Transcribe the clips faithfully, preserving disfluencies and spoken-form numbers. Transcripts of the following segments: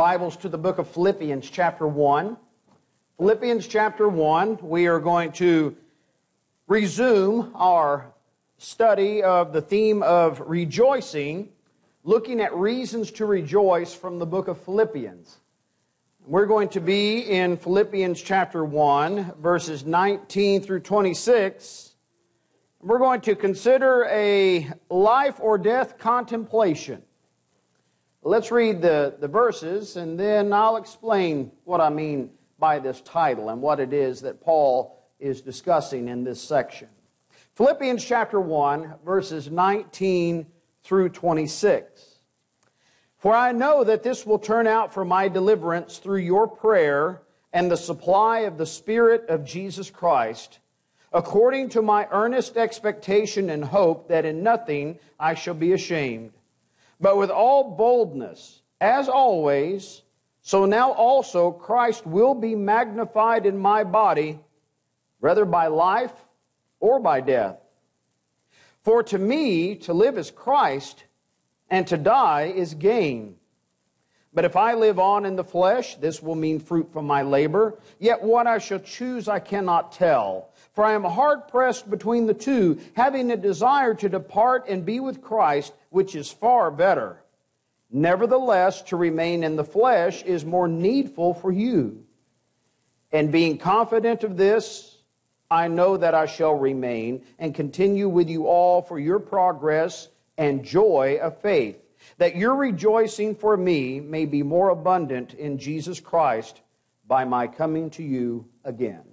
Bibles to the book of Philippians chapter one. Philippians chapter one, we are going to resume our study of the theme of rejoicing, looking at reasons to rejoice from the book of Philippians. We're going to be in Philippians chapter one, verses nineteen through twenty-six. We're going to consider a life or death contemplation. Let's read the, the verses, and then I'll explain what I mean by this title and what it is that Paul is discussing in this section. Philippians chapter one, verses nineteen through twenty-six. For I know that this will turn out for my deliverance through your prayer and the supply of the Spirit of Jesus Christ, according to my earnest expectation and hope that in nothing I shall be ashamed, but with all boldness, as always, so now also Christ will be magnified in my body, whether by life or by death. For to me, to live is Christ, and to die is gain. But if I live on in the flesh, this will mean fruit from my labor. Yet what I shall choose I cannot tell. For I am hard-pressed between the two, having a desire to depart and be with Christ, which is far better. Nevertheless, to remain in the flesh is more needful for you. And being confident of this, I know that I shall remain and continue with you all for your progress and joy of faith, that your rejoicing for me may be more abundant in Jesus Christ by my coming to you again.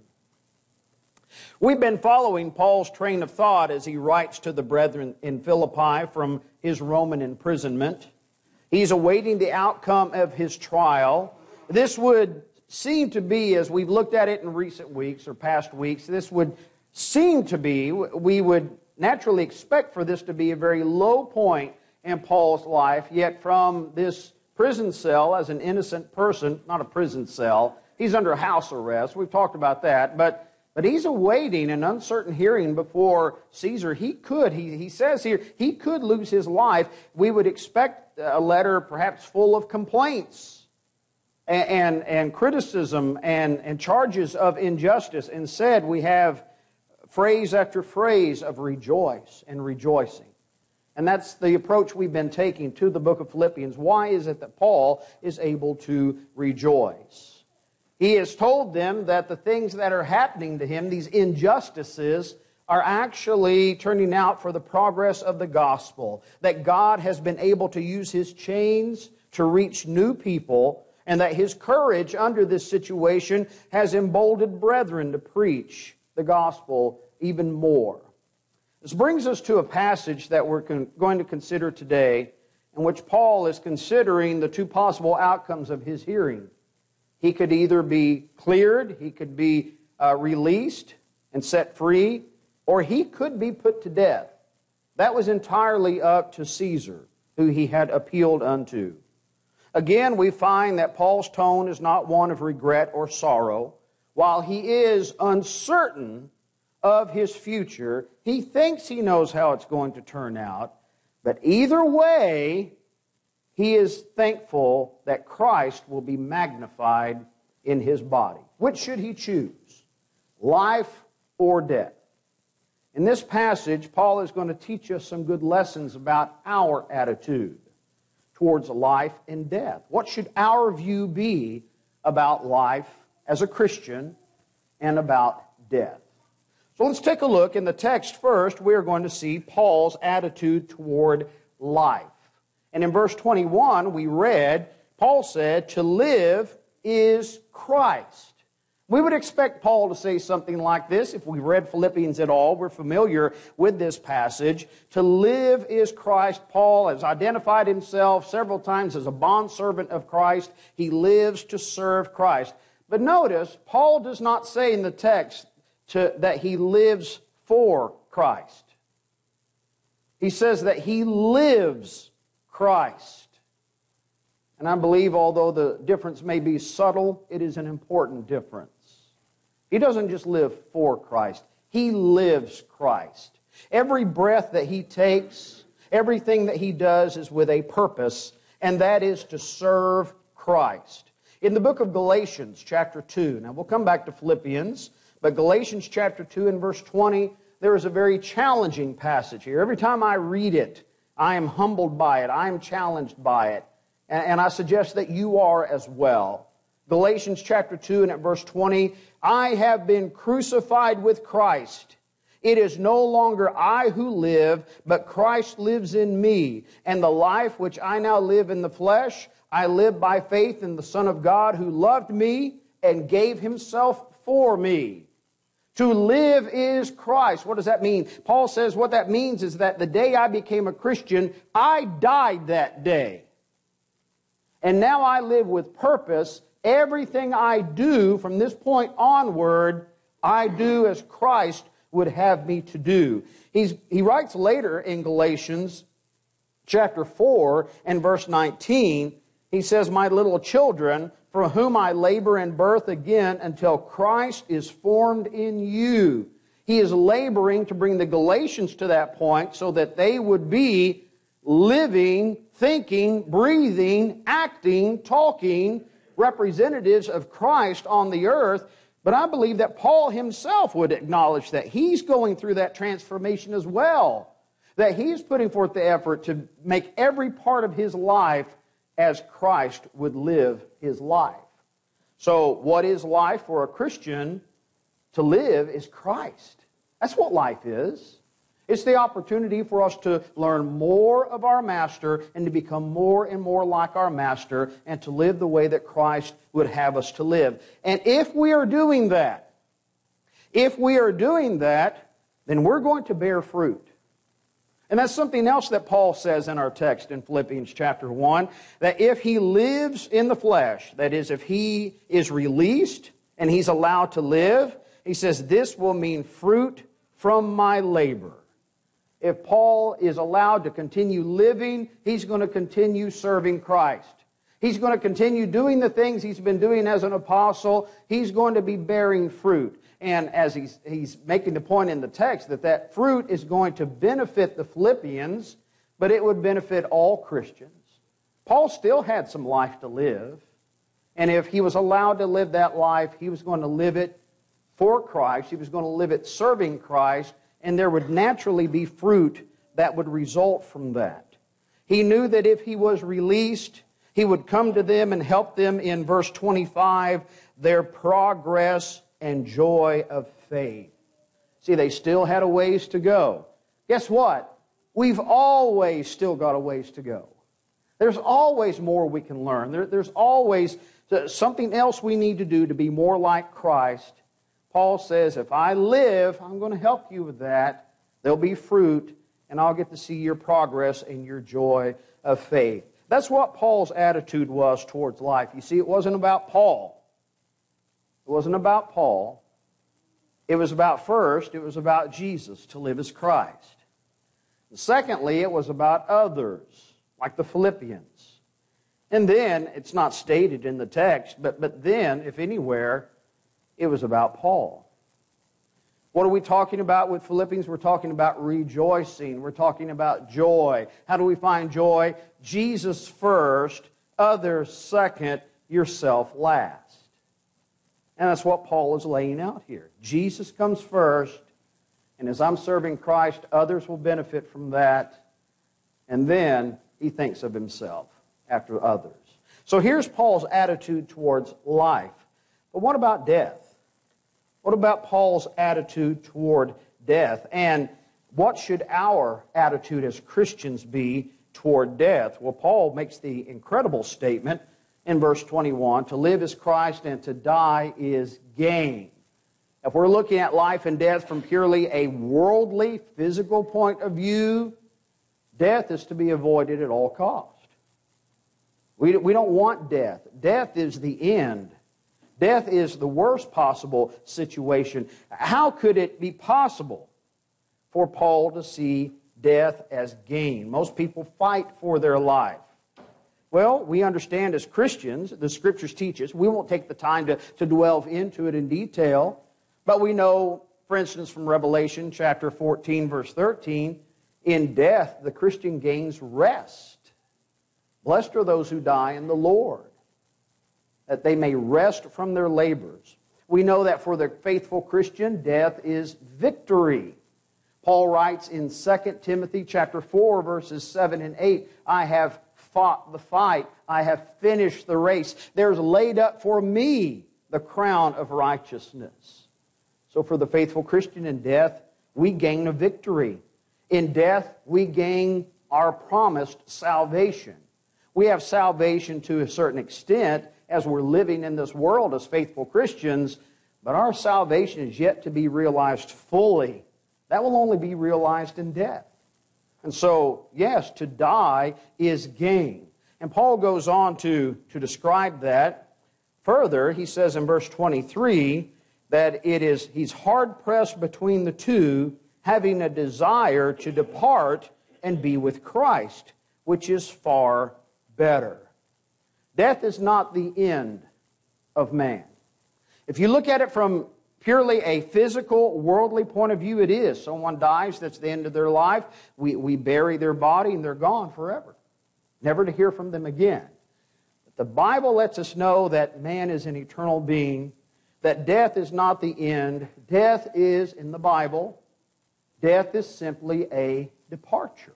We've been following Paul's train of thought as he writes to the brethren in Philippi from his Roman imprisonment. He's awaiting the outcome of his trial. This would seem to be, as we've looked at it in recent weeks or past weeks, this would seem to be, we would naturally expect for this to be a very low point in Paul's life, yet from this prison cell as an innocent person, not a prison cell, he's under house arrest. We've talked about that, but But he's awaiting an uncertain hearing before Caesar. He could, he, he says here, he could lose his life. We would expect a letter perhaps full of complaints and, and, and criticism and, and charges of injustice. Instead, we have phrase after phrase of rejoice and rejoicing. And that's the approach we've been taking to the book of Philippians. Why is it that Paul is able to rejoice? He has told them that the things that are happening to him, these injustices, are actually turning out for the progress of the gospel. That God has been able to use his chains to reach new people, and that his courage under this situation has emboldened brethren to preach the gospel even more. This brings us to a passage that we're going to consider today, in which Paul is considering the two possible outcomes of his hearing. He could either be cleared, he could be uh, released and set free, or he could be put to death. That was entirely up to Caesar, who he had appealed unto. Again, we find that Paul's tone is not one of regret or sorrow. While he is uncertain of his future, he thinks he knows how it's going to turn out. But either way, he is thankful that Christ will be magnified in his body. Which should he choose? Life or death? In this passage, Paul is going to teach us some good lessons about our attitude towards life and death. What should our view be about life as a Christian and about death? So let's take a look. In the text first, we are going to see Paul's attitude toward life. And in verse twenty-one, we read, Paul said, to live is Christ. We would expect Paul to say something like this if we read Philippians at all. We're familiar with this passage. To live is Christ. Paul has identified himself several times as a bondservant of Christ. He lives to serve Christ. But notice, Paul does not say in the text to, that he lives for Christ. He says that he lives Christ. And I believe, although the difference may be subtle, it is an important difference. He doesn't just live for Christ. He lives Christ. Every breath that he takes, everything that he does is with a purpose, and that is to serve Christ. In the book of Galatians, chapter two, now we'll come back to Philippians, but Galatians chapter two and verse twenty, there is a very challenging passage here. Every time I read it, I am humbled by it. I am challenged by it. And, and I suggest that you are as well. Galatians chapter two and at verse twenty, I have been crucified with Christ. It is no longer I who live, but Christ lives in me. And the life which I now live in the flesh, I live by faith in the Son of God who loved me and gave himself for me. To live is Christ. What does that mean? Paul says what that means is that the day I became a Christian, I died that day. And now I live with purpose. Everything I do from this point onward, I do as Christ would have me to do. He's, he writes later in Galatians chapter four and verse nineteen, he says, my little children, for whom I labor in birth again until Christ is formed in you. He is laboring to bring the Galatians to that point so that they would be living, thinking, breathing, acting, talking representatives of Christ on the earth. But I believe that Paul himself would acknowledge that he's going through that transformation as well. That he's putting forth the effort to make every part of his life as Christ would live his life. So what is life for a Christian? To live is Christ. That's what life is. It's the opportunity for us to learn more of our Master and to become more and more like our Master and to live the way that Christ would have us to live. And if we are doing that, if we are doing that, then we're going to bear fruit. And that's something else that Paul says in our text in Philippians chapter one, that if he lives in the flesh, that is, if he is released and he's allowed to live, he says, this will mean fruit from my labor. If Paul is allowed to continue living, he's going to continue serving Christ. He's going to continue doing the things he's been doing as an apostle. He's going to be bearing fruit. And as he's, he's making the point in the text that that fruit is going to benefit the Philippians, but it would benefit all Christians. Paul still had some life to live. And if he was allowed to live that life, he was going to live it for Christ. He was going to live it serving Christ. And there would naturally be fruit that would result from that. He knew that if he was released, he would come to them and help them in verse twenty-five, their progress and joy of faith. See, they still had a ways to go. Guess what? We've always still got a ways to go. There's always more we can learn. There, there's always something else we need to do to be more like Christ. Paul says, if I live, I'm going to help you with that. There'll be fruit, and I'll get to see your progress and your joy of faith. That's what Paul's attitude was towards life. You see, it wasn't about Paul. It wasn't about Paul. It was about, first, it was about Jesus, to live as Christ. And secondly, it was about others, like the Philippians. And then, it's not stated in the text, but, but then, if anywhere, it was about Paul. What are we talking about with Philippians? We're talking about rejoicing. We're talking about joy. How do we find joy? Jesus first, others second, yourself last. And that's what Paul is laying out here. Jesus comes first, and as I'm serving Christ, others will benefit from that. And then he thinks of himself after others. So here's Paul's attitude towards life. But what about death? What about Paul's attitude toward death? And what should our attitude as Christians be toward death? Well, Paul makes the incredible statement in verse twenty-one, to live is Christ and to die is gain. If we're looking at life and death from purely a worldly, physical point of view, death is to be avoided at all cost. We, we don't want death. Death is the end. Death is the worst possible situation. How could it be possible for Paul to see death as gain? Most people fight for their life. Well, we understand as Christians, the Scriptures teach us, we won't take the time to, to delve into it in detail, but we know, for instance, from Revelation chapter fourteen, verse thirteen, in death the Christian gains rest. Blessed are those who die in the Lord. that they may rest from their labors. We know that for the faithful Christian, death is victory. Paul writes in Second Timothy chapter four, verses seven and eight, I have fought the fight, I have finished the race. There's laid up for me the crown of righteousness. So for the faithful Christian, in death, we gain a victory. In death, we gain our promised salvation. We have salvation to a certain extent as we're living in this world as faithful Christians, but our salvation is yet to be realized fully. That will only be realized in death. And so, yes, to die is gain. And Paul goes on to, to describe that further. He says in verse twenty-three that it is he's hard-pressed between the two, having a desire to depart and be with Christ, which is far better. Death is not the end of man. If you look at it from purely a physical, worldly point of view, it is. Someone dies, that's the end of their life. We, we bury their body and they're gone forever, never to hear from them again. But the Bible lets us know that man is an eternal being, that death is not the end. Death is, in the Bible, death is simply a departure.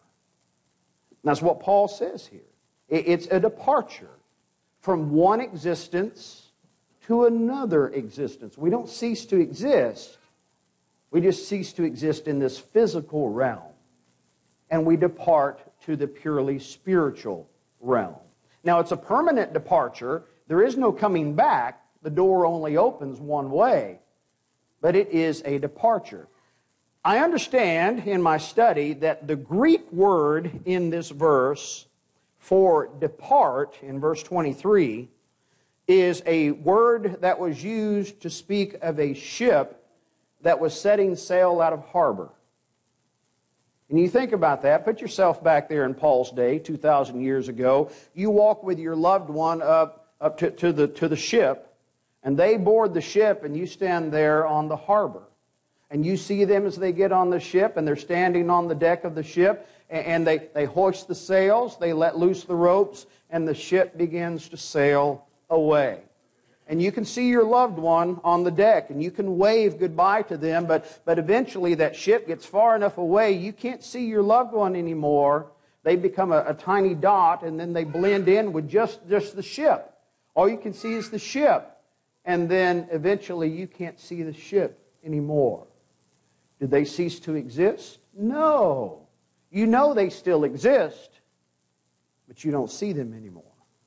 And that's what Paul says here. It's a departure from one existence to another existence. We don't cease to exist. We just cease to exist in this physical realm. And we depart to the purely spiritual realm. Now, it's a permanent departure. There is no coming back. The door only opens one way. But it is a departure. I understand in my study that the Greek word in this verse for depart, in verse twenty-three, is a word that was used to speak of a ship that was setting sail out of harbor. And you think about that, put yourself back there in Paul's day, two thousand years ago. You walk with your loved one up, up to, to, the, to the ship, and they board the ship, and you stand there on the harbor. And you see them as they get on the ship, and they're standing on the deck of the ship, and they, they hoist the sails, they let loose the ropes, and the ship begins to sail away. And you can see your loved one on the deck, and you can wave goodbye to them, but, but eventually that ship gets far enough away, you can't see your loved one anymore. They become a, a tiny dot, and then they blend in with just, just the ship. All you can see is the ship. And then eventually you can't see the ship anymore. Did they cease to exist? No. You know they still exist, but you don't see them anymore.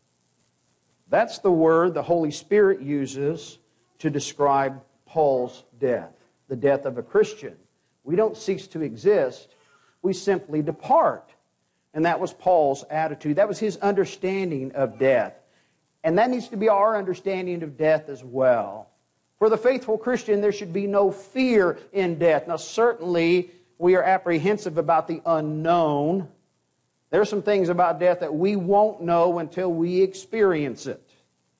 That's the word the Holy Spirit uses to describe Paul's death, the death of a Christian. We don't cease to exist. We simply depart. And that was Paul's attitude. That was his understanding of death. And that needs to be our understanding of death as well. For the faithful Christian, there should be no fear in death. Now, certainly, we are apprehensive about the unknown. There are some things about death that we won't know until we experience it.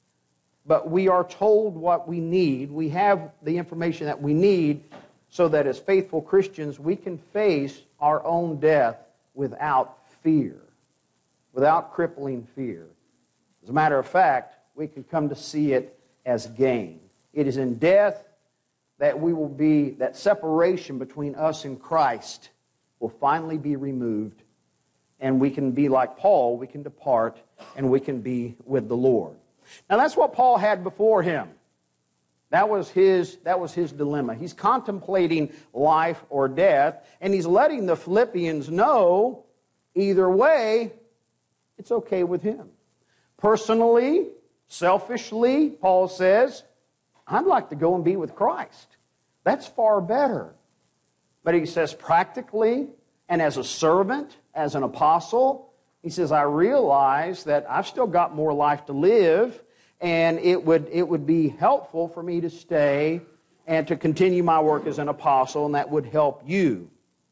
But we are told what we need. We have the information that we need so that as faithful Christians, we can face our own death without fear, without crippling fear. As a matter of fact, we can come to see it as gain. It is in death that we will be, that separation between us and Christ will finally be removed, and we can be like Paul, we can depart, and we can be with the Lord. Now that's what Paul had before him. That was his, that was his dilemma. He's contemplating life or death, and he's letting the Philippians know, either way, it's okay with him. Personally, selfishly, Paul says, I'd like to go and be with Christ. That's far better. But he says practically, and as a servant, as an apostle, he says, I realize that I've still got more life to live, and it would, it would be helpful for me to stay and to continue my work as an apostle, and that would help you.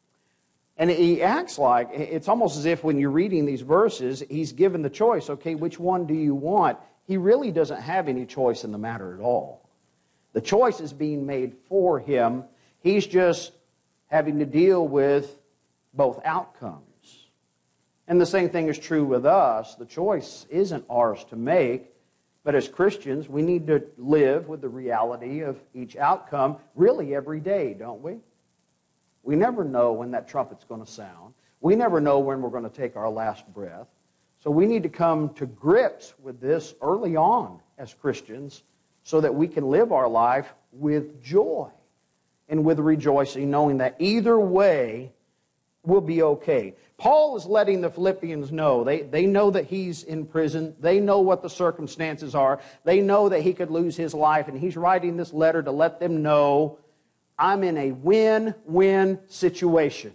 And he acts like, it's almost as if when you're reading these verses, he's given the choice, okay, which one do you want? He really doesn't have any choice in the matter at all. The choice is being made for him. He's just having to deal with both outcomes. And the same thing is true with us. The choice isn't ours to make. But as Christians, we need to live with the reality of each outcome really every day, don't we? We never know when that trumpet's going to sound. We never know when we're going to take our last breath. So we need to come to grips with this early on as Christians so that we can live our life with joy and with rejoicing, knowing that either way will be okay. Paul is letting the Philippians know. They, they know that he's in prison. They know what the circumstances are. They know that he could lose his life, and he's writing this letter to let them know, I'm in a win-win situation.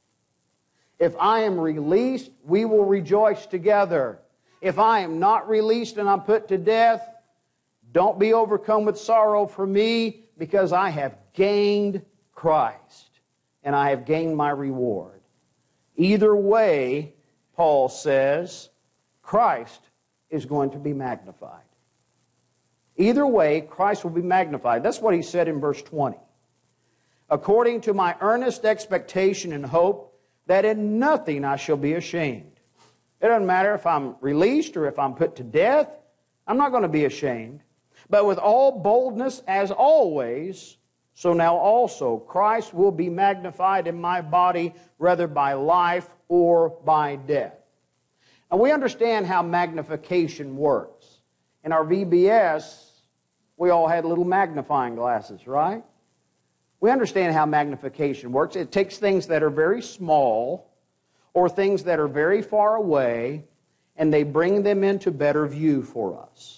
If I am released, we will rejoice together. If I am not released and I'm put to death, don't be overcome with sorrow for me, because I have gained Christ and I have gained my reward. Either way, Paul says, Christ is going to be magnified. Either way, Christ will be magnified. That's what he said in verse twenty. According to my earnest expectation and hope, that in nothing I shall be ashamed. It doesn't matter if I'm released or if I'm put to death. I'm not going to be ashamed. But with all boldness, as always, so now also Christ will be magnified in my body, whether by life or by death. And we understand how magnification works. In our V B S, we all had little magnifying glasses, right? We understand how magnification works. It takes things that are very small or things that are very far away, and they bring them into better view for us.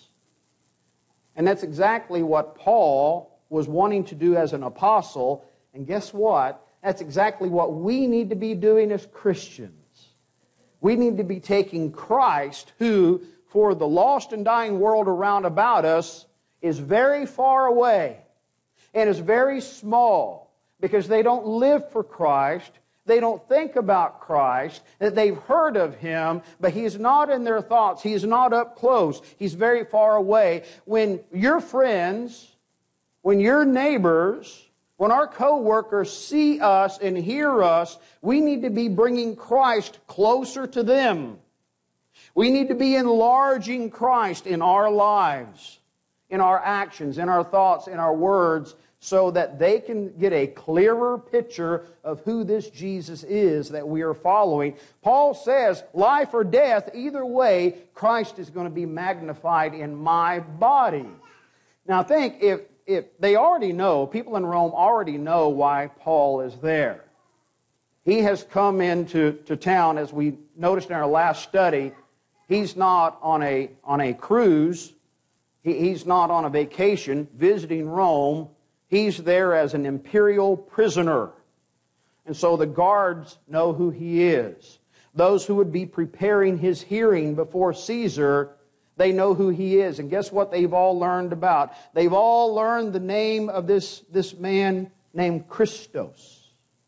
And that's exactly what Paul was wanting to do as an apostle. And guess what? That's exactly what we need to be doing as Christians. We need to be taking Christ, who, for the lost and dying world around about us, is very far away and is very small, because they don't live for Christ. They don't think about Christ, that they've heard of Him, but He's not in their thoughts. He's not up close. He's very far away. When your friends, when your neighbors, when our co-workers see us and hear us, we need to be bringing Christ closer to them. We need to be enlarging Christ in our lives, in our actions, in our thoughts, in our words, so that they can get a clearer picture of who this Jesus is that we are following. Paul says, life or death, either way, Christ is going to be magnified in my body. Now think, if, if they already know, people in Rome already know why Paul is there. He has come into to town, as we noticed in our last study. He's not on a, on a cruise. He, he's not on a vacation visiting Rome. He's there as an imperial prisoner. And so the guards know who he is. Those who would be preparing his hearing before Caesar, they know who he is. And guess what they've all learned about? They've all learned the name of this, this man named Christos,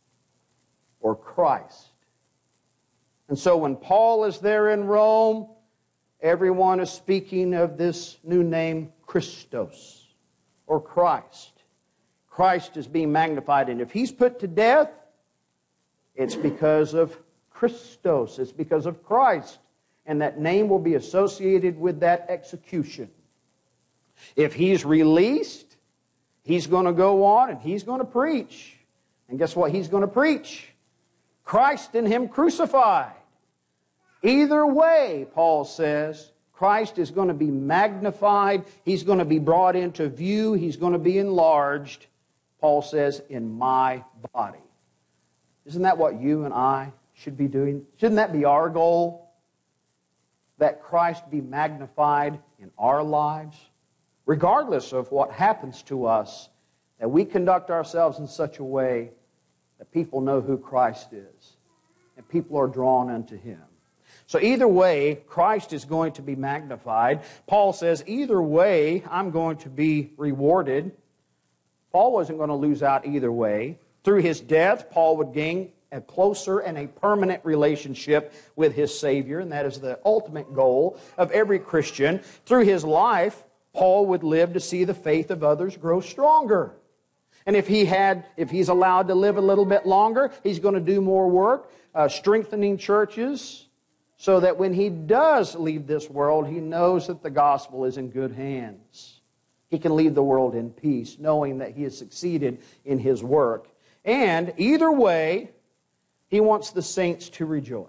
or Christ. And so when Paul is there in Rome, everyone is speaking of this new name, Christos, or Christ. Christ is being magnified, and if he's put to death, it's because of Christos. It's because of Christ, and that name will be associated with that execution. If he's released, he's going to go on and he's going to preach. And guess what he's going to preach? Christ and Him crucified. Either way, Paul says, Christ is going to be magnified. He's going to be brought into view. He's going to be enlarged. Paul says, in my body. Isn't that what you and I should be doing? Shouldn't that be our goal? That Christ be magnified in our lives? Regardless of what happens to us, that we conduct ourselves in such a way that people know who Christ is, and people are drawn unto Him. So either way, Christ is going to be magnified. Paul says, either way, I'm going to be rewarded. Paul wasn't going to lose out either way. Through his death, Paul would gain a closer and a permanent relationship with his Savior, and that is the ultimate goal of every Christian. Through his life, Paul would live to see the faith of others grow stronger. And if he had, if he's allowed to live a little bit longer, he's going to do more work, uh, strengthening churches, so that when he does leave this world, he knows that the gospel is in good hands. He can leave the world in peace, knowing that he has succeeded in his work. And either way, he wants the saints to rejoice.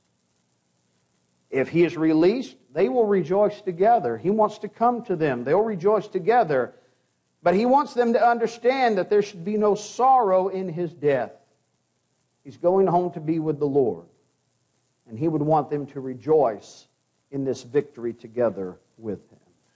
If he is released, they will rejoice together. He wants to come to them. They'll rejoice together. But he wants them to understand that there should be no sorrow in his death. He's going home to be with the Lord. And he would want them to rejoice in this victory together with him.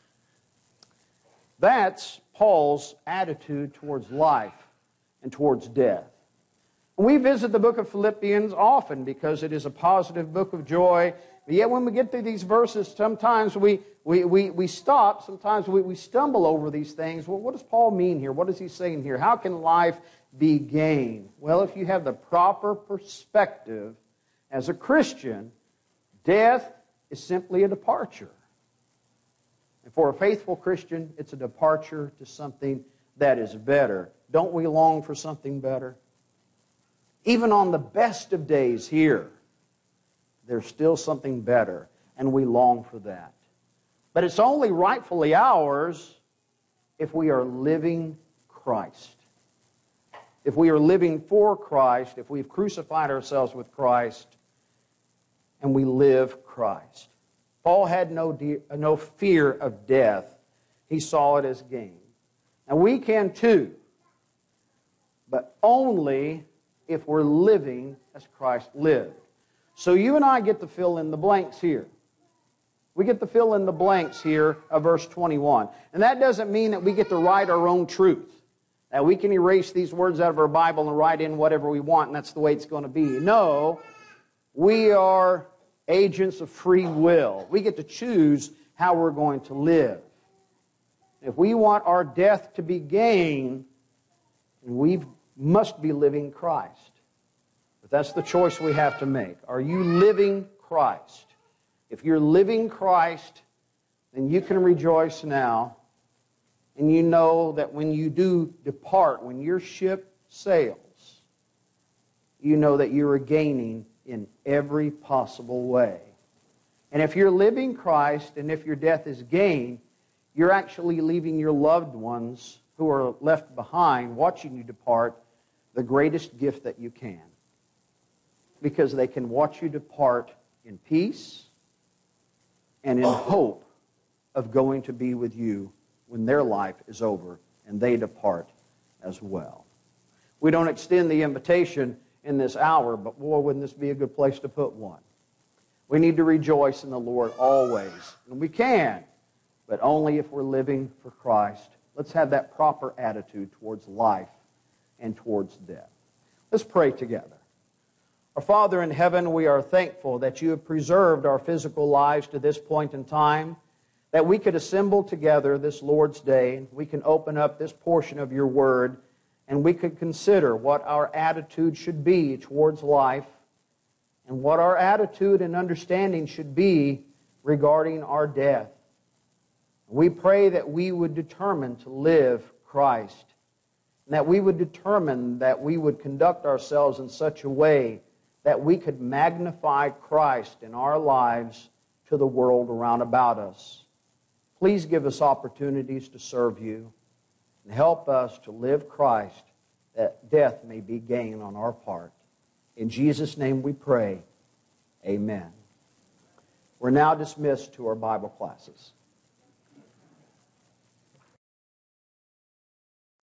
That's Paul's attitude towards life and towards death. We visit the book of Philippians often because it is a positive book of joy. But yet when we get through these verses, sometimes we, we, we, we stop, sometimes we, we stumble over these things. Well, what does Paul mean here? What is he saying here? How can life be gained? Well, if you have the proper perspective as a Christian, death is simply a departure. And for a faithful Christian, it's a departure to something that is better. Don't we long for something better? Even on the best of days here, there's still something better, and we long for that. But it's only rightfully ours if we are living Christ. If we are living for Christ, if we've crucified ourselves with Christ, and we live Christ. Paul had no, de- no fear of death. He saw it as gain. And we can too, but only if we're living as Christ lived. So you and I get to fill in the blanks here. We get to fill in the blanks here of verse twenty-one. And that doesn't mean that we get to write our own truth. That we can erase these words out of our Bible and write in whatever we want, and that's the way it's going to be. No, we are agents of free will. We get to choose how we're going to live. If we want our death to be gain, we must be living Christ. But that's the choice we have to make. Are you living Christ? If you're living Christ, then you can rejoice now. And you know that when you do depart, when your ship sails, you know that you are gaining in every possible way. And if you're living Christ, and if your death is gain, you're actually leaving your loved ones who are left behind, watching you depart, the greatest gift that you can. Because they can watch you depart in peace and in hope of going to be with you when their life is over and they depart as well. We don't extend the invitation in this hour, but boy, wouldn't this be a good place to put one. We need to rejoice in the Lord always. And we can, but only if we're living for Christ. Let's have that proper attitude towards life and towards death. Let's pray together. Our Father in heaven, we are thankful that you have preserved our physical lives to this point in time, that we could assemble together this Lord's Day. We can open up this portion of your word, and we could consider what our attitude should be towards life and what our attitude and understanding should be regarding our death. We pray that we would determine to live Christ, and that we would determine that we would conduct ourselves in such a way that we could magnify Christ in our lives to the world around about us. Please give us opportunities to serve you and help us to live Christ, that death may be gain on our part. In Jesus' name we pray. Amen. We're now dismissed to our Bible classes.